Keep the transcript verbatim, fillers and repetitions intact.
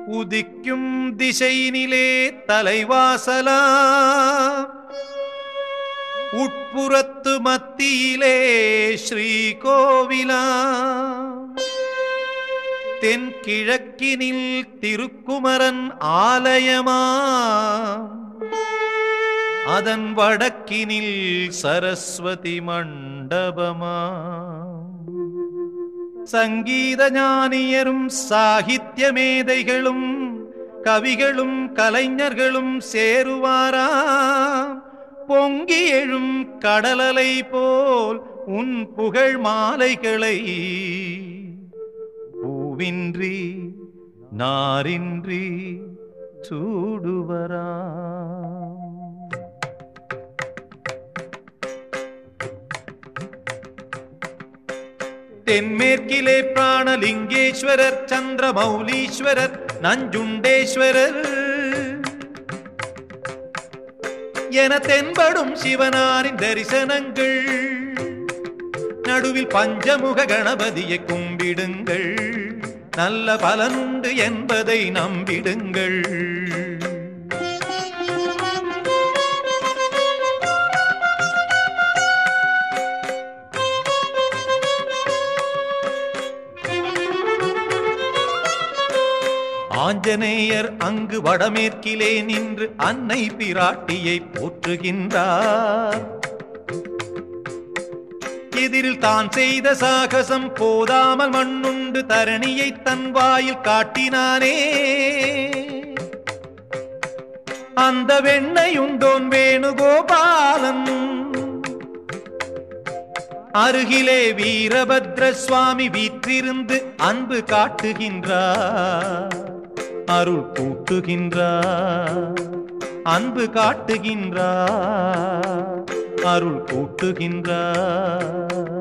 உதிக்கும் திசையினிலே தலைவாசலா உட்புறத்து மத்தியிலே ஸ்ரீகோவிலா தென்கிழக்கினில் திருக்குமரன் ஆலயமா அதன் வடக்கினில் சரஸ்வதி மண்டபமா சங்கீத ஞானியரும் சாகித்ய மேதைகளும் கவிகளும் கலைஞர்களும் சேருவாராம் பொங்கி எழும் கடலலை போல் உன் புகழ் மாலைகளை பூவின்றி நாரின்றி சூடுவராம். தென்மேற்கிலே பிராணலிங்கேஸ்வரர் சந்திரமௌலீஸ்வரர் நஞ்சுண்டேஸ்வரர் என தென்படும் சிவனாரின் தரிசனங்கள். நடுவில் பஞ்சமுக கணபதியை கும்பிடுங்கள், நல்ல பலனுண்டு என்பதை நம்பிடுங்கள். ஆஞ்சநேயர் அங்கு வடமேற்கிலே நின்று அன்னை பிராட்டியை போற்றுகின்றார். எதிரில் தான் செய்த சாகசம் போதாமல் மண்ணுண்டு தரணியை தன் வாயில் காட்டினானே. அந்த வெண்ணையுண்டோன் வேணுகோபாலன் அருகிலே வீரபத்ர சுவாமி வீற்றிருந்து அன்பு காட்டுகின்றார், அருள் கூட்டுகின்றார், அன்பு காட்டுகின்றார், அருள் கூட்டுகின்றார்.